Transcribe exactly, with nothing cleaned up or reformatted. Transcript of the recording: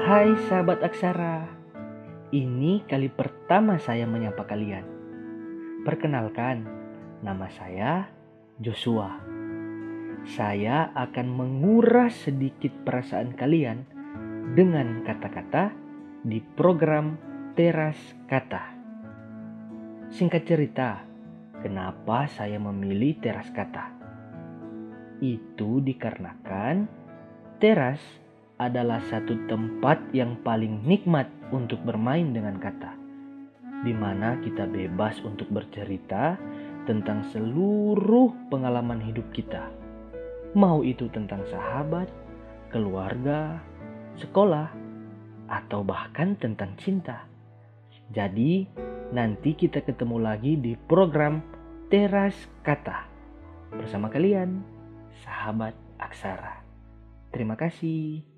Hai sahabat aksara, ini kali pertama saya menyapa kalian. Perkenalkan, nama saya Joshua. Saya akan menguras sedikit perasaan kalian dengan kata-kata di program Teras Kata. Singkat cerita, kenapa saya memilih teras kata? Itu dikarenakan teras adalah satu tempat yang paling nikmat untuk bermain dengan kata, di mana kita bebas untuk bercerita tentang seluruh pengalaman hidup kita, mau itu tentang sahabat, keluarga, sekolah, atau bahkan tentang cinta. Jadi, nanti kita ketemu lagi di program Teras Kata bersama kalian, sahabat aksara. Terima kasih.